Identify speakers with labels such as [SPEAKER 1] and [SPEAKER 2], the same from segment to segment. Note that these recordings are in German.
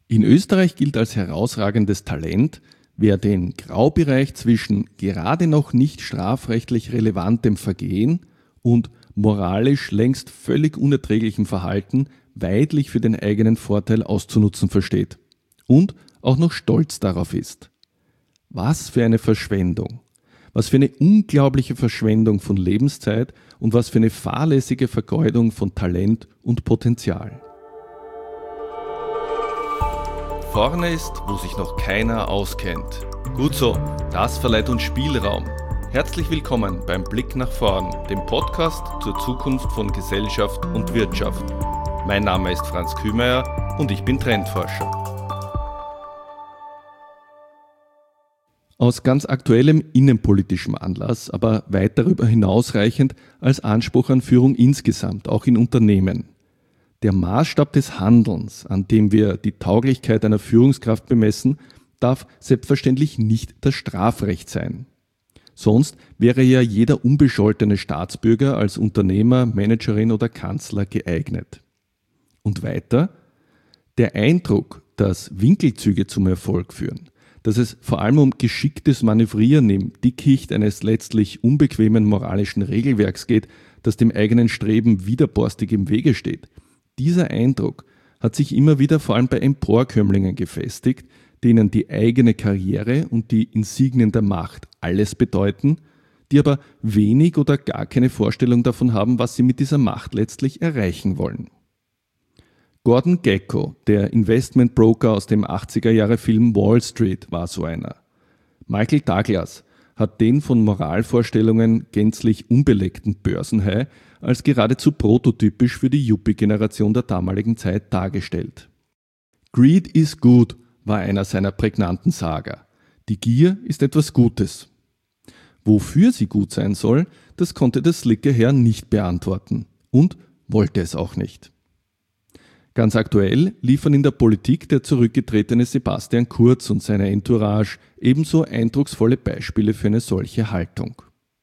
[SPEAKER 1] In Österreich gilt als herausragendes Talent, wer den Graubereich zwischen gerade noch nicht strafrechtlich relevantem Vergehen und moralisch längst völlig unerträglichem Verhalten weidlich für den eigenen Vorteil auszunutzen versteht und auch noch stolz darauf ist. Was für eine Verschwendung! Was für eine unglaubliche Verschwendung von Lebenszeit und was für eine fahrlässige Vergeudung von Talent und Potenzial. Vorne ist, wo sich noch keiner auskennt. Gut so, das verleiht uns Spielraum. Herzlich willkommen beim Blick nach vorn, dem Podcast zur Zukunft von Gesellschaft und Wirtschaft. Mein Name ist Franz Kühmeier und ich bin Trendforscher. Aus ganz aktuellem innenpolitischem Anlass, aber weit darüber hinausreichend als Anspruch an Führung insgesamt, auch in Unternehmen. Der Maßstab des Handelns, an dem wir die Tauglichkeit einer Führungskraft bemessen, darf selbstverständlich nicht das Strafrecht sein. Sonst wäre ja jeder unbescholtene Staatsbürger als Unternehmer, Managerin oder Kanzler geeignet. Und weiter, der Eindruck, dass Winkelzüge zum Erfolg führen, dass es vor allem um geschicktes Manövrieren im Dickicht eines letztlich unbequemen moralischen Regelwerks geht, das dem eigenen Streben widerborstig im Wege steht. Dieser Eindruck hat sich immer wieder vor allem bei Emporkömmlingen gefestigt, denen die eigene Karriere und die Insignien der Macht alles bedeuten, die aber wenig oder gar keine Vorstellung davon haben, was sie mit dieser Macht letztlich erreichen wollen. Gordon Gekko, der Investmentbroker aus dem 80er-Jahre-Film Wall Street, war so einer. Michael Douglas hat den von Moralvorstellungen gänzlich unbeleckten Börsenhai als geradezu prototypisch für die Yuppie-Generation der damaligen Zeit dargestellt. Greed is good war einer seiner prägnanten Sager. Die Gier ist etwas Gutes. Wofür sie gut sein soll, das konnte der slicke Herr nicht beantworten und wollte es auch nicht. Ganz aktuell liefern in der Politik der zurückgetretene Sebastian Kurz und seine Entourage ebenso eindrucksvolle Beispiele für eine solche Haltung.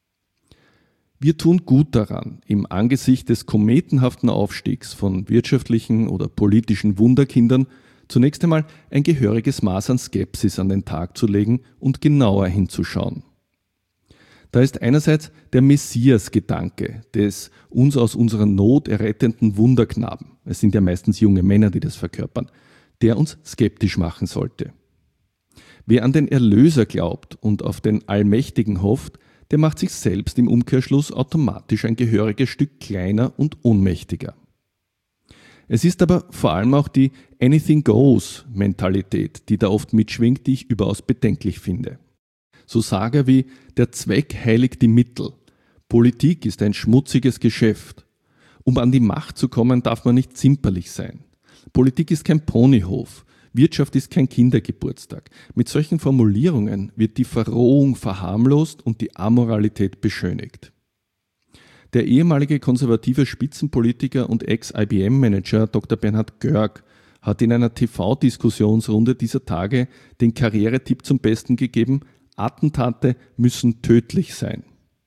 [SPEAKER 1] Wir tun gut daran, im Angesicht des kometenhaften Aufstiegs von wirtschaftlichen oder politischen Wunderkindern zunächst einmal ein gehöriges Maß an Skepsis an den Tag zu legen und genauer hinzuschauen. Da ist einerseits der Messias-Gedanke des uns aus unserer Not errettenden Wunderknaben, es sind ja meistens junge Männer, die das verkörpern, der uns skeptisch machen sollte. Wer an den Erlöser glaubt und auf den Allmächtigen hofft, der macht sich selbst im Umkehrschluss automatisch ein gehöriges Stück kleiner und ohnmächtiger. Es ist aber vor allem auch die Anything-Goes-Mentalität, die da oft mitschwingt, die ich überaus bedenklich finde. So Sager wie der Zweck heiligt die Mittel. Politik ist ein schmutziges Geschäft. Um an die Macht zu kommen, darf man nicht zimperlich sein. Politik ist kein Ponyhof. Wirtschaft ist kein Kindergeburtstag. Mit solchen Formulierungen wird die Verrohung verharmlost und die Amoralität beschönigt. Der ehemalige konservative Spitzenpolitiker und Ex-IBM-Manager Dr. Bernhard Görg hat in einer TV-Diskussionsrunde dieser Tage den Karrieretipp zum Besten gegeben: Attentate müssen tödlich sein.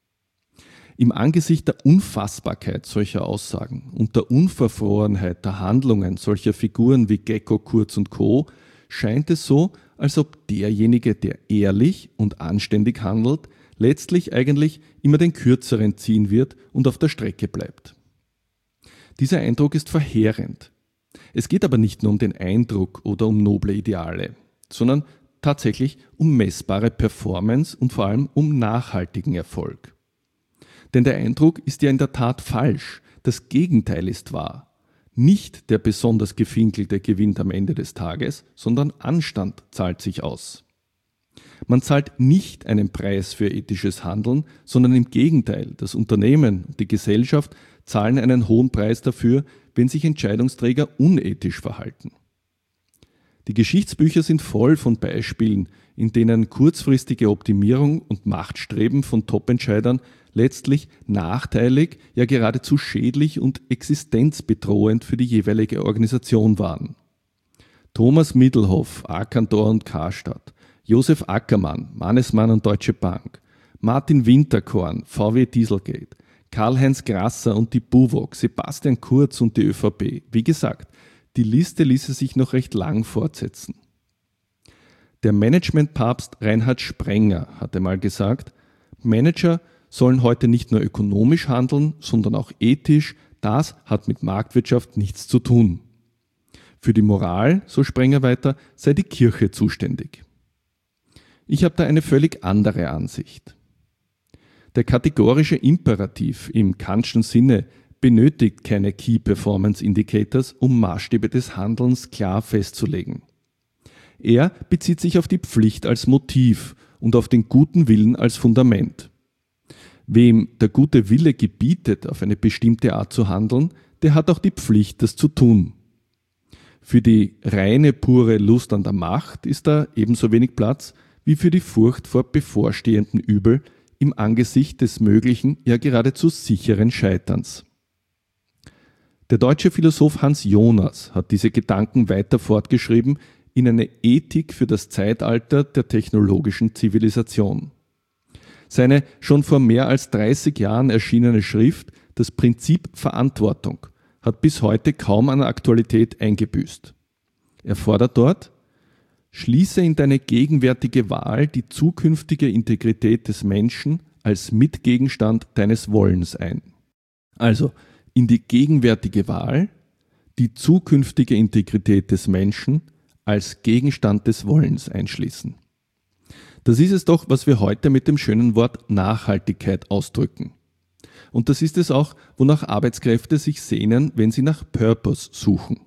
[SPEAKER 1] Im Angesicht der Unfassbarkeit solcher Aussagen und der Unverfrorenheit der Handlungen solcher Figuren wie Gekko, Kurz und Co. scheint es so, als ob derjenige, der ehrlich und anständig handelt, letztlich eigentlich immer den Kürzeren ziehen wird und auf der Strecke bleibt. Dieser Eindruck ist verheerend. Es geht aber nicht nur um den Eindruck oder um noble Ideale, sondern tatsächlich um messbare Performance und vor allem um nachhaltigen Erfolg. Denn der Eindruck ist ja in der Tat falsch. Das Gegenteil ist wahr. Nicht der besonders Gefinkelte gewinnt am Ende des Tages, sondern Anstand zahlt sich aus. Man zahlt nicht einen Preis für ethisches Handeln, sondern im Gegenteil, das Unternehmen und die Gesellschaft zahlen einen hohen Preis dafür, wenn sich Entscheidungsträger unethisch verhalten. Die Geschichtsbücher sind voll von Beispielen, in denen kurzfristige Optimierung und Machtstreben von Top-Entscheidern letztlich nachteilig, ja geradezu schädlich und existenzbedrohend für die jeweilige Organisation waren. Thomas Middelhoff, Arcantor und Karstadt, Josef Ackermann, Mannesmann und Deutsche Bank, Martin Winterkorn, VW Dieselgate, Karl-Heinz Grasser und die Buwog, Sebastian Kurz und die ÖVP. Wie gesagt, Die Liste ließe sich noch recht lang fortsetzen. Der Managementpapst Reinhard Sprenger hat einmal gesagt, Manager sollen heute nicht nur ökonomisch handeln, sondern auch ethisch. Das hat mit Marktwirtschaft nichts zu tun. Für die Moral, so Sprenger weiter, sei die Kirche zuständig. Ich habe da eine völlig andere Ansicht. Der kategorische Imperativ im Kantschen Sinne benötigt keine Key Performance Indicators, um Maßstäbe des Handelns klar festzulegen. Er bezieht sich auf die Pflicht als Motiv und auf den guten Willen als Fundament. Wem der gute Wille gebietet, auf eine bestimmte Art zu handeln, der hat auch die Pflicht, das zu tun. Für die reine, pure Lust an der Macht ist da ebenso wenig Platz wie für die Furcht vor bevorstehenden Übel im Angesicht des möglichen, ja geradezu sicheren Scheiterns. Der deutsche Philosoph Hans Jonas hat diese Gedanken weiter fortgeschrieben in eine Ethik für das Zeitalter der technologischen Zivilisation. Seine schon vor mehr als 30 Jahren erschienene Schrift Das Prinzip Verantwortung hat bis heute kaum an Aktualität eingebüßt. Er fordert dort: Schließe in deine gegenwärtige Wahl die zukünftige Integrität des Menschen als Mitgegenstand deines Wollens ein. Also in die gegenwärtige Wahl die zukünftige Integrität des Menschen als Gegenstand des Wollens einschließen. Das ist es doch, was wir heute mit dem schönen Wort Nachhaltigkeit ausdrücken. Und das ist es auch, wonach Arbeitskräfte sich sehnen, wenn sie nach Purpose suchen.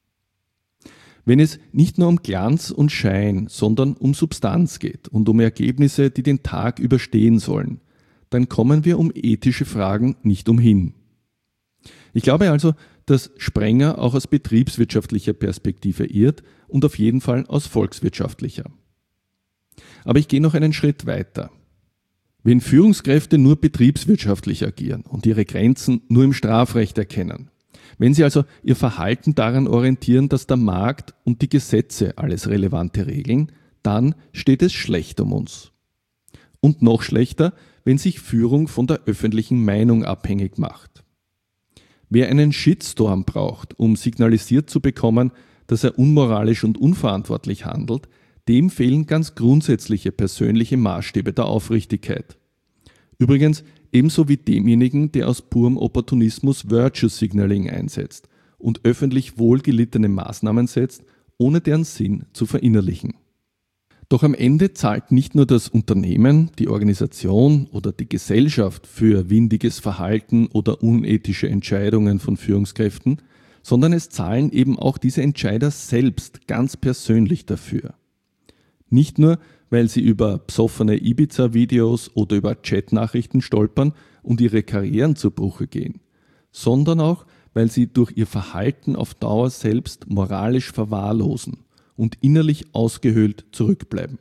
[SPEAKER 1] Wenn es nicht nur um Glanz und Schein, sondern um Substanz geht und um Ergebnisse, die den Tag überstehen sollen, dann kommen wir um ethische Fragen nicht umhin. Ich glaube also, dass Sprenger auch aus betriebswirtschaftlicher Perspektive irrt und auf jeden Fall aus volkswirtschaftlicher. Aber ich gehe noch einen Schritt weiter. Wenn Führungskräfte nur betriebswirtschaftlich agieren und ihre Grenzen nur im Strafrecht erkennen, wenn sie also ihr Verhalten daran orientieren, dass der Markt und die Gesetze alles Relevante regeln, dann steht es schlecht um uns. Und noch schlechter, wenn sich Führung von der öffentlichen Meinung abhängig macht. Wer einen Shitstorm braucht, um signalisiert zu bekommen, dass er unmoralisch und unverantwortlich handelt, dem fehlen ganz grundsätzliche persönliche Maßstäbe der Aufrichtigkeit. Übrigens ebenso wie demjenigen, der aus purem Opportunismus Virtue Signaling einsetzt und öffentlich wohlgelittene Maßnahmen setzt, ohne deren Sinn zu verinnerlichen. Doch am Ende zahlt nicht nur das Unternehmen, die Organisation oder die Gesellschaft für windiges Verhalten oder unethische Entscheidungen von Führungskräften, sondern es zahlen eben auch diese Entscheider selbst ganz persönlich dafür. Nicht nur, weil sie über psoffene Ibiza-Videos oder über Chat-Nachrichten stolpern und ihre Karrieren zu Bruche gehen, sondern auch, weil sie durch ihr Verhalten auf Dauer selbst moralisch verwahrlosen und innerlich ausgehöhlt zurückbleiben.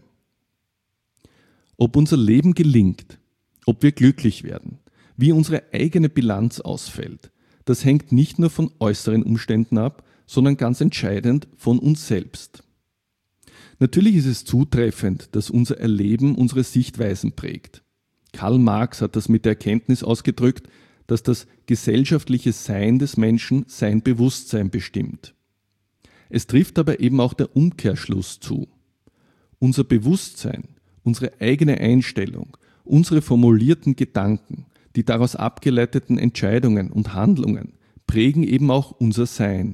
[SPEAKER 1] Ob unser Leben gelingt, ob wir glücklich werden, wie unsere eigene Bilanz ausfällt, das hängt nicht nur von äußeren Umständen ab, sondern ganz entscheidend von uns selbst. Natürlich ist es zutreffend, dass unser Erleben unsere Sichtweisen prägt. Karl Marx hat das mit der Erkenntnis ausgedrückt, dass das gesellschaftliche Sein des Menschen sein Bewusstsein bestimmt. Es trifft aber eben auch der Umkehrschluss zu. Unser Bewusstsein, unsere eigene Einstellung, unsere formulierten Gedanken, die daraus abgeleiteten Entscheidungen und Handlungen prägen eben auch unser Sein.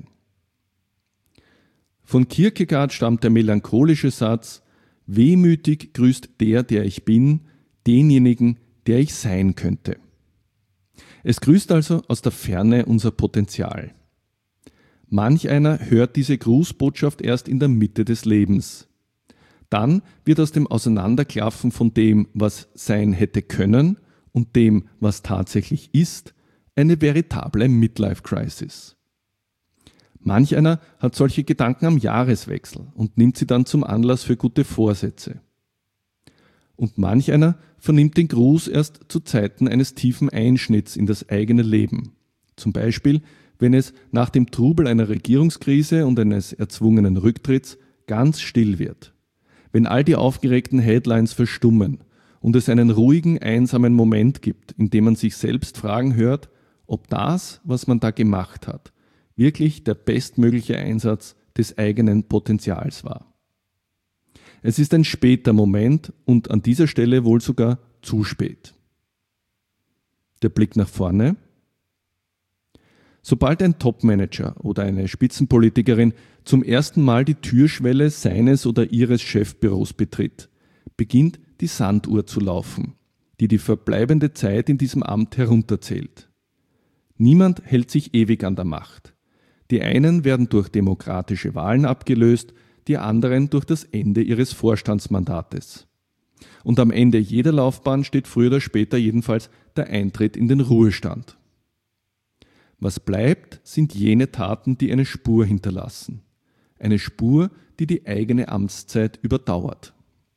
[SPEAKER 1] Von Kierkegaard stammt der melancholische Satz: Wehmütig grüßt der ich bin, denjenigen, der ich sein könnte. Es grüßt also aus der Ferne unser Potenzial. Manch einer hört diese Grußbotschaft erst in der Mitte des Lebens. Dann wird aus dem Auseinanderklaffen von dem, was sein hätte können, und dem, was tatsächlich ist, eine veritable Midlife-Crisis. Manch einer hat solche Gedanken am Jahreswechsel und nimmt sie dann zum Anlass für gute Vorsätze. Und manch einer vernimmt den Gruß erst zu Zeiten eines tiefen Einschnitts in das eigene Leben. Zum Beispiel, wenn es nach dem Trubel einer Regierungskrise und eines erzwungenen Rücktritts ganz still wird. Wenn all die aufgeregten Headlines verstummen und es einen ruhigen, einsamen Moment gibt, in dem man sich selbst fragen hört, ob das, was man da gemacht hat, wirklich der bestmögliche Einsatz des eigenen Potenzials war. Es ist ein später Moment und an dieser Stelle wohl sogar zu spät. Der Blick nach vorne. Sobald ein Topmanager oder eine Spitzenpolitikerin zum ersten Mal die Türschwelle seines oder ihres Chefbüros betritt, beginnt die Sanduhr zu laufen, die verbleibende Zeit in diesem Amt herunterzählt. Niemand hält sich ewig an der Macht. Die einen werden durch demokratische Wahlen abgelöst, die anderen durch das Ende ihres Vorstandsmandates. Und am Ende jeder Laufbahn steht früher oder später jedenfalls der Eintritt in den Ruhestand. Was bleibt, sind jene Taten, die eine Spur hinterlassen. Eine Spur, die die eigene Amtszeit überdauert.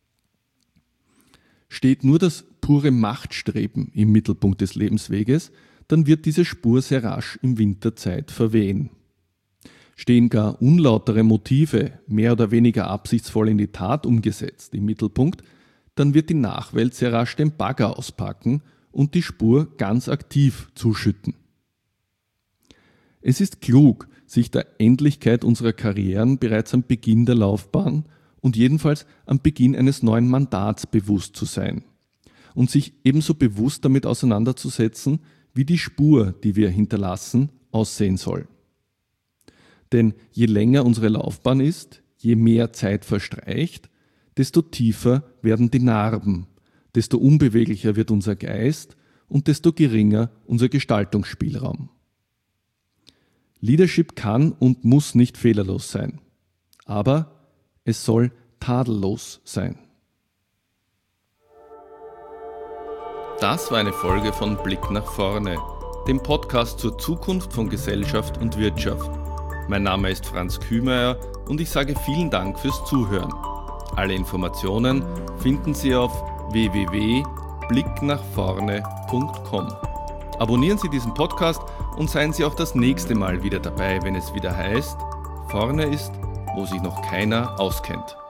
[SPEAKER 1] Steht nur das pure Machtstreben im Mittelpunkt des Lebensweges, dann wird diese Spur sehr rasch im Wind der Zeit verwehen. Stehen gar unlautere Motive, mehr oder weniger absichtsvoll in die Tat umgesetzt, im Mittelpunkt, dann wird die Nachwelt sehr rasch den Bagger auspacken und die Spur ganz aktiv zuschütten. Es ist klug, sich der Endlichkeit unserer Karrieren bereits am Beginn der Laufbahn und jedenfalls am Beginn eines neuen Mandats bewusst zu sein und sich ebenso bewusst damit auseinanderzusetzen, wie die Spur, die wir hinterlassen, aussehen soll. Denn je länger unsere Laufbahn ist, je mehr Zeit verstreicht, desto tiefer werden die Narben, desto unbeweglicher wird unser Geist und desto geringer unser Gestaltungsspielraum. Leadership kann und muss nicht fehlerlos sein, aber es soll tadellos sein. Das war eine Folge von Blick nach vorne, dem Podcast zur Zukunft von Gesellschaft und Wirtschaft. Mein Name ist Franz Kühmeier und ich sage vielen Dank fürs Zuhören. Alle Informationen finden Sie auf www.blicknachvorne.com. Abonnieren Sie diesen Podcast und seien Sie auch das nächste Mal wieder dabei, wenn es wieder heißt, vorne ist, wo sich noch keiner auskennt.